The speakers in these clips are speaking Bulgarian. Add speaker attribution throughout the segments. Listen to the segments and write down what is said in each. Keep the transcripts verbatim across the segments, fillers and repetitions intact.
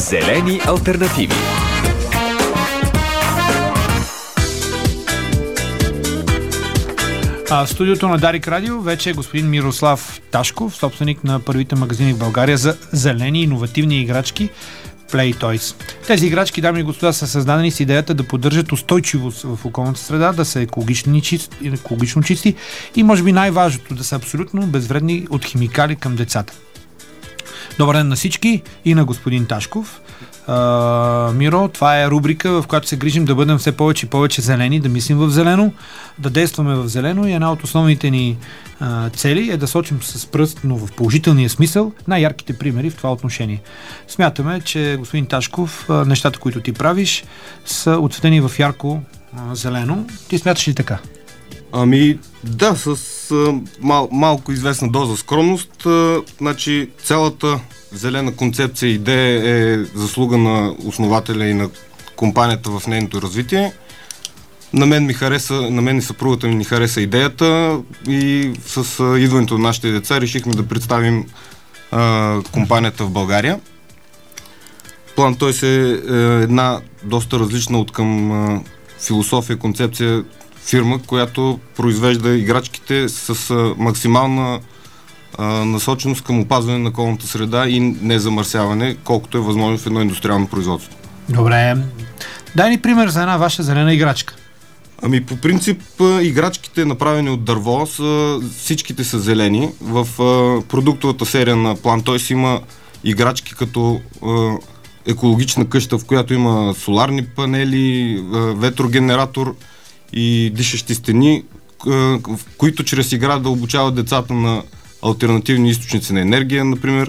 Speaker 1: Зелени алтернативи.
Speaker 2: А в студиото на Дарик Радио вече е господин Мирослав Ташков, собственик на първите магазини в България за зелени иновативни играчки Play Toys. Тези играчки, дами и господа, са създадени с идеята да поддържат устойчивост в околната среда, да са екологично чисти, екологично чисти и може би най-важното, да са абсолютно безвредни от химикали към децата. Добър ден на всички и на господин Ташков. Uh, Миро, това е рубрика, в която се грижим да бъдем все повече и повече зелени, да мислим в зелено, да действаме в зелено и една от основните ни uh, цели е да сочим с пръст, но в положителния смисъл, най-ярките примери в това отношение. Смятаме, че господин Ташков, uh, нещата, които ти правиш, са отцветени в ярко uh, зелено. Ти смяташ ли така?
Speaker 3: Ами да, с uh, мал, малко известна доза скромност. Uh, значи цялата зелена концепция и идея е заслуга на основателя и на компанията в нейното развитие. На мен ми хареса, на мен и съпругата ми ни хареса идеята и с а, идването на нашите деца решихме да представим а, компанията в България. План той се е една доста различна от към а, философия, концепция фирма, която произвежда играчките с а, максимална насоченост към опазване на околната среда и незамърсяване, колкото е възможно в едно индустриално производство.
Speaker 2: Добре. Дай ни пример за една ваша зелена играчка.
Speaker 3: Ами по принцип играчките, направени от дърво, са, всичките са зелени. В а, продуктовата серия на Play Toys има играчки като а, екологична къща, в която има соларни панели, а, ветрогенератор и дишащи стени, а, в които чрез игра да обучават децата на алтернативни източници на енергия, например.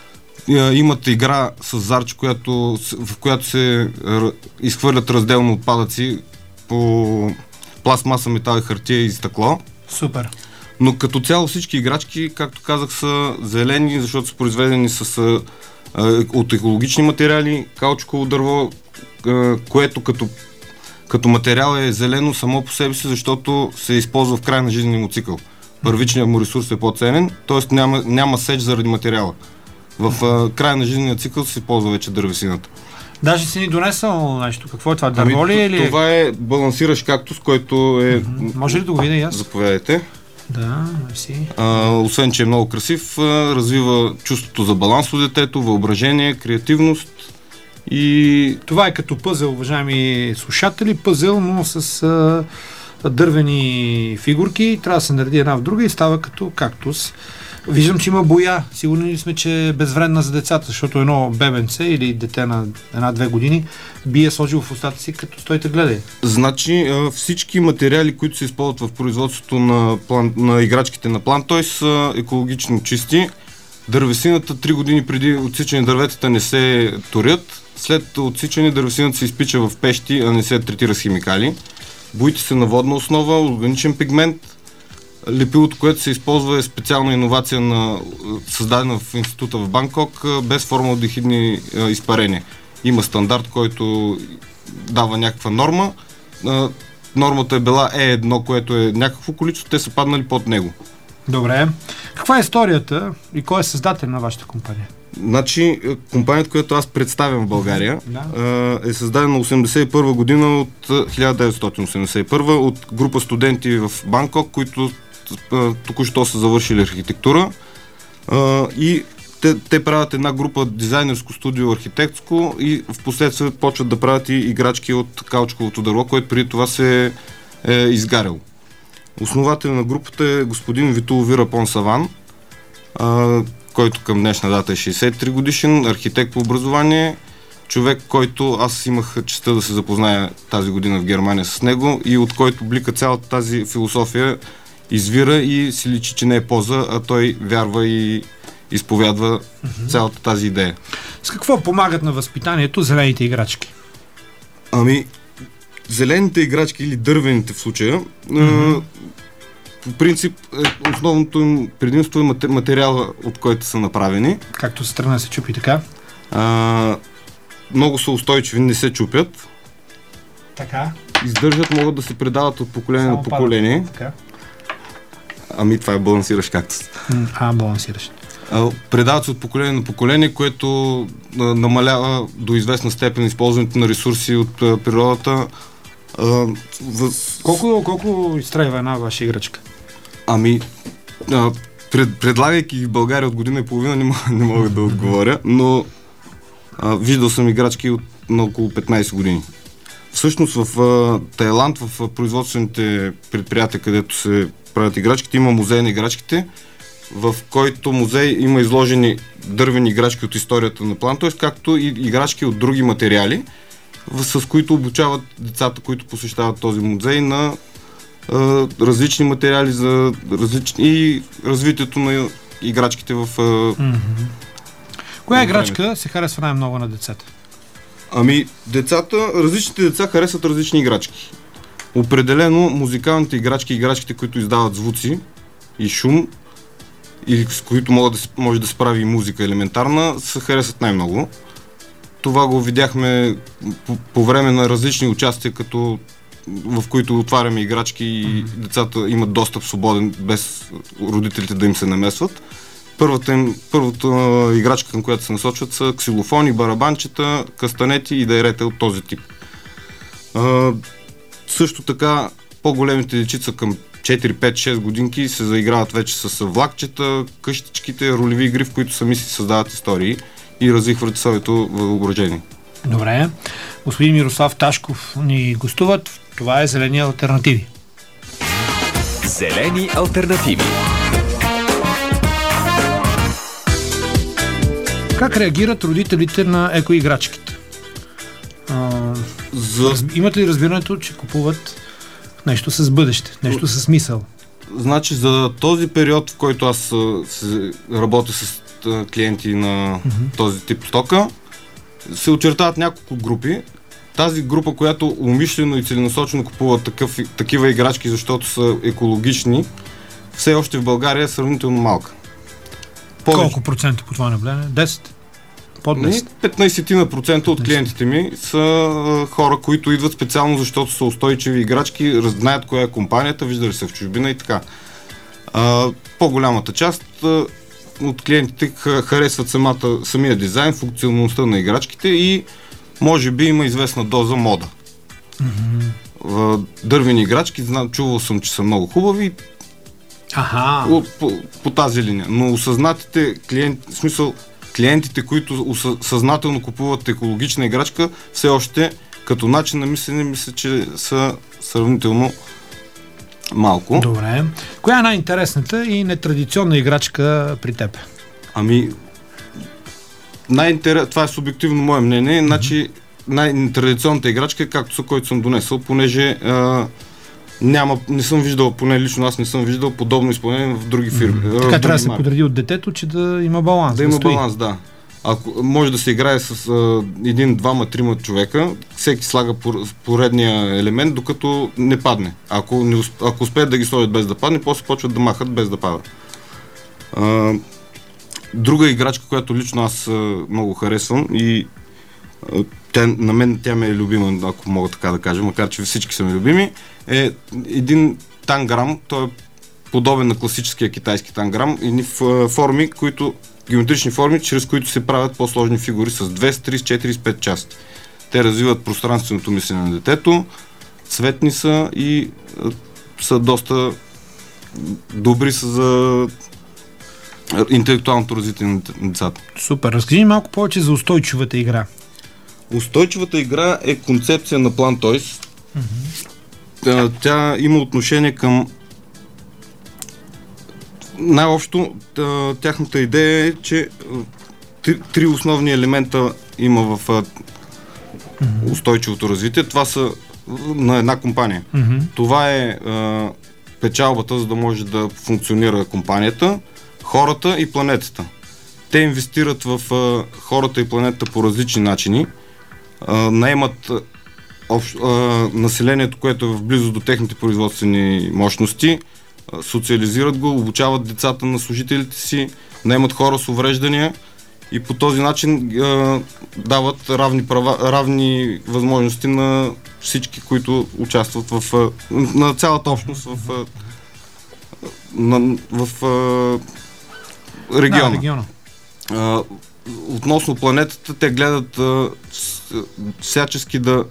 Speaker 3: Имат игра с зарч, която, в която се изхвърлят разделно отпадъци по пластмаса, метал и хартия и стъкло.
Speaker 2: Супер.
Speaker 3: Но като цяло всички играчки, както казах, са зелени, защото са произведени с, от екологични материали, каучково дърво, което като, като материал е зелено само по себе си, защото се използва в края на жизнения му цикъл. Първичният му ресурс е по-ценен, т.е. няма, няма сеч заради материала. В а, края на жизнения цикъл се ползва вече дървесината.
Speaker 2: Даже си ни донесъл нещо. Какво е това? Дърво
Speaker 3: ами,
Speaker 2: ли или?
Speaker 3: Това е балансиращ кактус, който е...
Speaker 2: Mm-hmm. Може ли да го видя и аз?
Speaker 3: Заповядайте.
Speaker 2: Да, мерси.
Speaker 3: А, освен, че е много красив, а, развива чувството за баланс у детето, въображение, креативност и...
Speaker 2: Това е като пъзел, уважаеми слушатели. Пъзел, но с... А... дървени фигурки, трябва да се нареди една в друга и става като кактус. Виждам, че има боя. Сигурни ли сме, че е безвредна за децата, защото едно бебенце или дете на една-две години би е сложил в устата си, като стойте гледай.
Speaker 3: Значи всички материали, които се използват в производството на, план, на играчките на Play Toys, са екологично чисти. Дървесината три години преди отсичане дърветата не се торят. След отсичане дървесината се изпича в пещи, а не се третира с химикали. Боите се на водна основа, органичен пигмент. Лепилото, което се използва, е специална иновация, на, създадена в института в Банкок, без формалдехидни изпарения. Има стандарт, който дава някаква норма. Нормата е била Е едно, което е някакво количество, те са паднали под него.
Speaker 2: Добре. Каква е историята и кой е създател на вашата компания?
Speaker 3: Значи, компанията, която аз представям в България, да. е създадена осемдесет и първа година от хиляда деветстотин осемдесет и първа от група студенти в Банкок, които току-що са завършили архитектура и те, те правят една група дизайнерско студио архитектско и в последствие почват да правят и играчки от каучковото дърво, което преди това се е изгаряло. Основател на групата е господин Витуловира Понсаван, който към днешна дата е шейсет и три годишен, архитект по образование, човек, който аз имах честта да се запозная тази година в Германия с него и от който блика цялата тази философия извира и си личи, че не е поза, а той вярва и изповядва mm-hmm. цялата тази идея.
Speaker 2: С какво помагат на възпитанието зелените играчки?
Speaker 3: Ами, зелените играчки или дървените в случая, mm-hmm. по принцип, основното им предимство е материала, от който са направени.
Speaker 2: Както се тръгна да се чупи, така?
Speaker 3: А, много са устойчиви, не се чупят.
Speaker 2: Така.
Speaker 3: Издържат, могат да се предават от поколение
Speaker 2: Само
Speaker 3: на поколение.
Speaker 2: Така.
Speaker 3: Ами това е балансиращ кактус.
Speaker 2: А, балансиращ.
Speaker 3: предават се от поколение на поколение, което а, намалява до известна степен използването на ресурси от а, природата. А, въз...
Speaker 2: Колко, колко изтрайва една ваша играчка?
Speaker 3: Ами, а, пред, предлагайки ги в България от година и половина, не мога, не мога да отговоря, но а, виждал съм играчки от на около петнайсет години. Всъщност в а, Тайланд, в а, производствените предприятия, където се правят играчките, има музей на играчките, в който музей има изложени дървени играчки от историята на план, т.е. както и играчки от други материали, с които обучават децата, които посещават този музей, на а, различни материали за различни и развитието на играчките в... А,
Speaker 2: mm-hmm. Коя играчка се харесва най-много на децата?
Speaker 3: Ами, децата, различните деца харесват различни играчки. Определено музикалните играчки, играчките, които издават звуци и шум, и с които могат да, може да се прави и музика елементарна, се харесват най-много. Това го видяхме по, по време на различни участия, като в които отваряме играчки и mm-hmm. децата имат достъп свободен, без родителите да им се намесват. Първата, им, първата играчка, към която се насочват, са ксилофони, барабанчета, кастанети и дайрета от този тип. А, също така, по-големите дечица към четири, пет, шест годинки се заиграват вече с влакчета, къщичките, ролеви игри, в които сами си създават истории и развихват своето въображение.
Speaker 2: Добре. Господин Мирослав Ташков ни гостуват. Това е Зелени алтернативи.
Speaker 1: Зелени алтернативи.
Speaker 2: Как реагират родителите на екоиграчките? А,
Speaker 3: За...
Speaker 2: раз... Имат ли разбирането, че купуват нещо с бъдеще, нещо с смисъл?
Speaker 3: Значи за този период, в който аз се работя с клиенти на mm-hmm. този тип стока, се очертават няколко групи. Тази група, която умишлено и целенасочено купува такъв, такива играчки, защото са екологични, все още в България е сравнително малка.
Speaker 2: Повече. Колко процента по това наблюдение? десет? Под десет?
Speaker 3: петнайсет процента от клиентите ми са а, хора, които идват специално, защото са устойчиви играчки, знаят коя е компанията, виждали се в чужбина и така. А, по-голямата част а, от клиентите харесват самата, самия дизайн, функционалността на играчките и може би има известна доза мода. Mm-hmm. Дървени играчки, знам, чувал съм, че са много хубави.
Speaker 2: Аха.
Speaker 3: По, по, по тази линия. Но осъзнатите клиенти, в смисъл клиентите, които съзнателно купуват екологична играчка, все още като начин на мислене, мисля, че са сравнително малко.
Speaker 2: Добре. Коя е най-интересната и нетрадиционна играчка при теб?
Speaker 3: Ами, най-интерес... това е субективно мое мнение, mm-hmm. значи най-традиционната играчка е както са, който съм донесъл, понеже а, няма, не съм виждал, поне лично аз не съм виждал подобно изпълнение в други фирми.
Speaker 2: Mm-hmm. Така трябва да се подреди от детето, че да има баланс.
Speaker 3: Да, да има стои. баланс, да. Ако може да се играе с а, един, двама, трима човека, всеки слага поредния елемент, докато не падне. Ако, не, ако успеят да ги сложат без да падне, после почват да махат без да пада. А, друга играчка, която лично аз а, много харесвам и а, тя, на мен тя ме е любима, ако мога така да кажа, макар че всички са ми любими, е един танграм, той е подобен на класическия китайски танграм, едни форми, които геометрични форми, чрез които се правят по-сложни фигури с две, с три, с четири, с пет части. Те развиват пространственото мислене на детето, цветни са и а, са доста добри са за интелектуалното развитие на децата.
Speaker 2: Супер. Разкажи малко повече за устойчивата игра.
Speaker 3: Устойчивата игра е концепция на Plant Toys. Mm-hmm. Тя има отношение към най-общо тяхната идея е, че три, три основни елемента има в mm-hmm. устойчивото развитие. Това са на една компания. Mm-hmm. Това е а, печалбата, за да може да функционира компанията, хората и планетата. Те инвестират в а, хората и планетата по различни начини. А, наемат общ, а, населението, което е в близост до техните производствени мощности, а, социализират го, обучават децата на служителите си, наемат хора с увреждания и по този начин а, дават равни права, равни възможности на всички, които участват в а, на цялата общност в, а, на, в а, региона.
Speaker 2: Да, региона.
Speaker 3: А, относно планетата, те гледат а, с, всячески да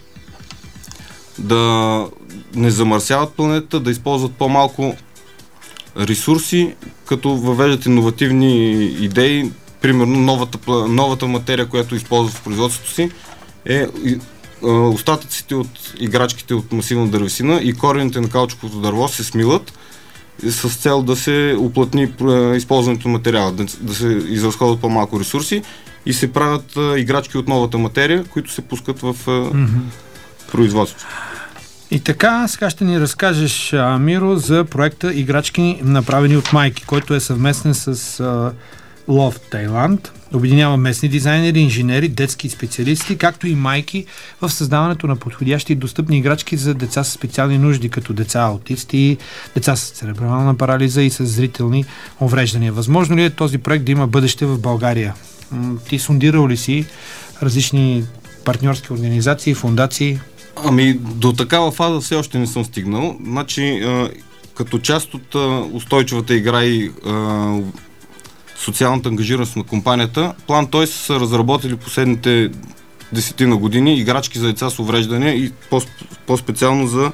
Speaker 3: да не замърсяват планетата, да използват по-малко ресурси, като въвеждат иновативни идеи. Примерно новата, новата материя, която използват в производството си, е а, остатъците от играчките от масивна дървесина и корените на каучуковото дърво се смилат с цел да се уплътни използването на материала, да, да се изразходват по-малко ресурси и се правят а, играчки от новата материя, които се пускат в а, mm-hmm. производството.
Speaker 2: И така, сега ще ни разкажеш, а, Миро, за проекта Играчки, направени от майки, който е съвместен с а, Love Thailand. Обединява местни дизайнери, инженери, детски специалисти, както и майки в създаването на подходящи и достъпни играчки за деца с специални нужди, като деца аутисти, деца с церебрална парализа и с зрителни увреждания. Възможно ли е този проект да има бъдеще в България? Ти сондирал ли си различни партньорски организации, фондации?
Speaker 3: Ами, до такава фаза все още не съм стигнал. Значи, а, като част от а, устойчивата игра и а, социалната ангажираност на компанията, План Тойс са разработили последните десетина години играчки за деца с увреждания и по- по-специално за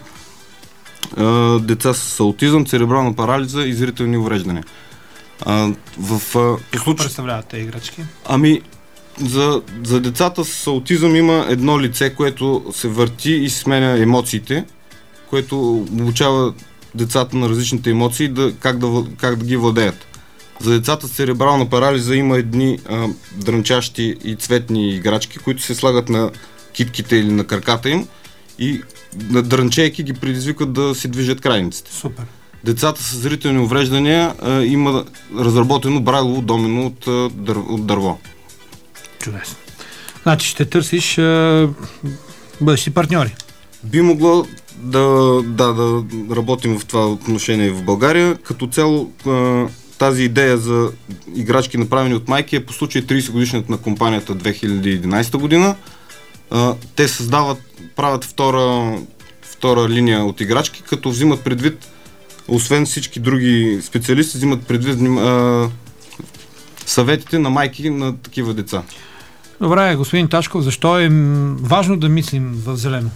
Speaker 3: а, деца с аутизъм, церебрална парализа и зрителни увреждания. А, в, а,
Speaker 2: Какво представляват тези играчки?
Speaker 3: Ами, За, за децата с аутизъм има едно лице, което се върти и сменя емоциите, което обучава децата на различните емоции да, как, да, как да ги владеят. За децата с церебрална парализа има едни а, дрънчащи и цветни играчки, които се слагат на китките или на краката им и на дрънчейки ги предизвикат да се движат крайниците.
Speaker 2: Супер.
Speaker 3: Децата с зрителни увреждания а, има разработено брайлово домино от, а, дър, от дърво.
Speaker 2: Чудесно. Значи ще търсиш а, бъдещи партньори.
Speaker 3: Би могло да, да, да работим в това отношение в България. Като цяло а, тази идея за играчки, направени от майки, е по случай тридесет годишната на компанията две хиляди и единадесета година. А, те създават, правят втора, втора линия от играчки, като взимат предвид, освен всички други специалисти, взимат предвид а, съветите на майки на такива деца.
Speaker 2: Добре, господин Ташков, защо е важно да мислим в зелено?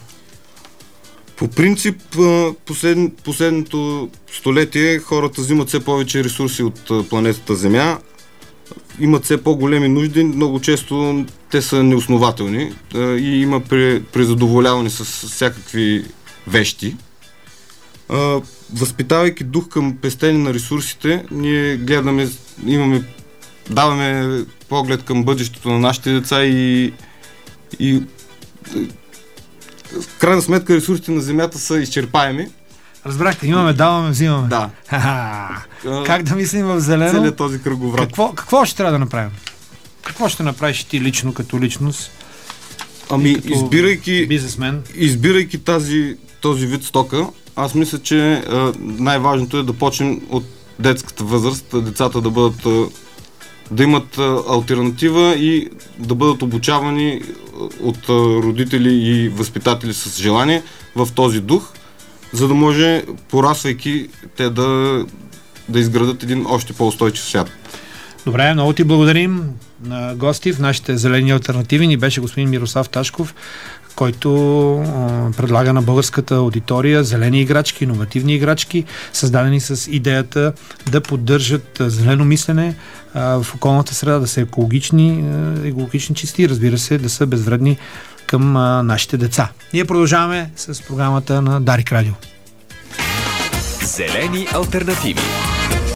Speaker 3: По принцип, послед, последното столетие хората взимат все повече ресурси от планетата Земя, имат все по-големи нужди, много често те са неоснователни и има презадоволяване с всякакви вещи. Възпитавайки дух към пестене на ресурсите, ние гледаме, имаме, даваме поглед към бъдещето на нашите деца и, и в крайна сметка ресурсите на Земята са изчерпаеми.
Speaker 2: Разбрахте, имаме, даваме, взимаме.
Speaker 3: Да.
Speaker 2: Как да мислим в зелено?
Speaker 3: Целият този кръговрат.
Speaker 2: Какво, какво ще трябва да направим? Какво ще направиш ти лично, като личност?
Speaker 3: Ами,
Speaker 2: като
Speaker 3: избирайки,
Speaker 2: бизнесмен?
Speaker 3: избирайки тази, този вид стока, аз мисля, че а, най-важното е да почнем от детската възраст, децата да бъдат а, да имат а, алтернатива и да бъдат обучавани от а, родители и възпитатели с желание в този дух, за да може, порасвайки, те да, да изградат един още по-устойчив свят.
Speaker 2: Добре, много ти благодарим на гости в нашите зелени алтернативи. Ни беше господин Мирослав Ташков, който а, предлага на българската аудитория зелени играчки, иновативни играчки, създадени с идеята да поддържат а, зелено мислене а, в околната среда, да са екологични, а, екологични чисти и, разбира се, да са безвредни към а, нашите деца. Ние продължаваме с програмата на Дарик Радио.
Speaker 1: Зелени алтернативи.